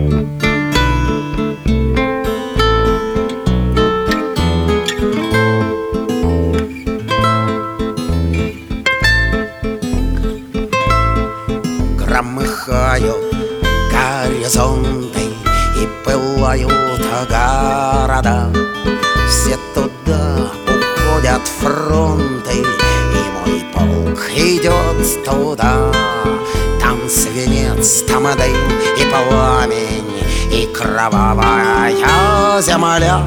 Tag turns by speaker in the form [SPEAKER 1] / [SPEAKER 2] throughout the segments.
[SPEAKER 1] Громыхают горизонты и пылают города. Все туда уходят фронты, и мой полк идет туда. Там свинец, там дым и пламень, и кровавая земля.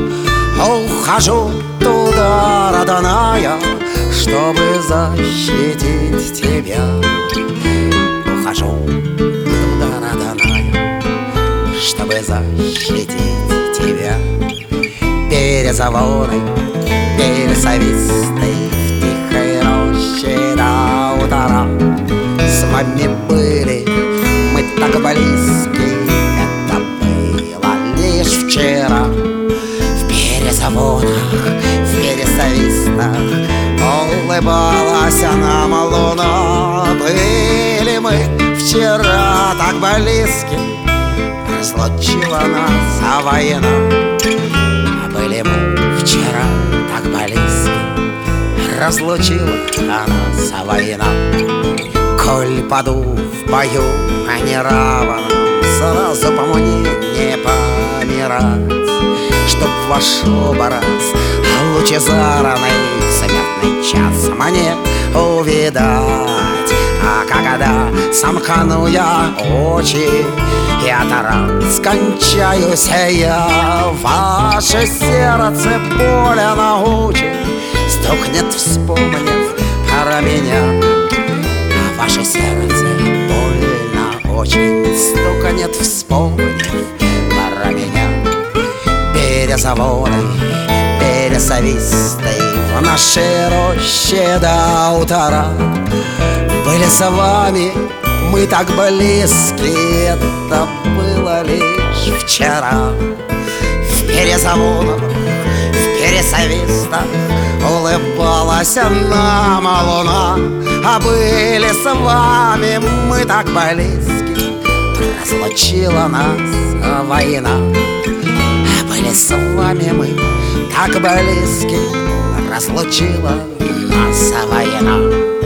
[SPEAKER 1] Ухожу туда, родная, чтобы защитить тебя. Ухожу туда, родная, чтобы защитить тебя. Березовоны, березовисты в тихой роще до утра. С вами были мы так близки, это было лишь вчера. В березовонах, в березовистах улыбалась нам луна. Были мы вчера так близки, разлучила нас война. Были мы вчера так близки, разлучила нас война. Коль паду в бою неравном, сразу по мне не помирать, чтоб ваш образ лучезарный в смертный час мне увидать. А когда сомкну я очи и от ран скончаюсь я, ваше сердце более научит, стукнет, вспомнив про меня. Ваше сердце больно очень стукнет, вспомнив про меня. Березовоны, березовисты в нашей роще до утра. Были с вами мы так близки, это было лишь вчера. В березовонах, в березовистах улыбалась нам луна. А были с вами мы так близки, разлучила нас война. А были с вами мы так близки, разлучила нас война.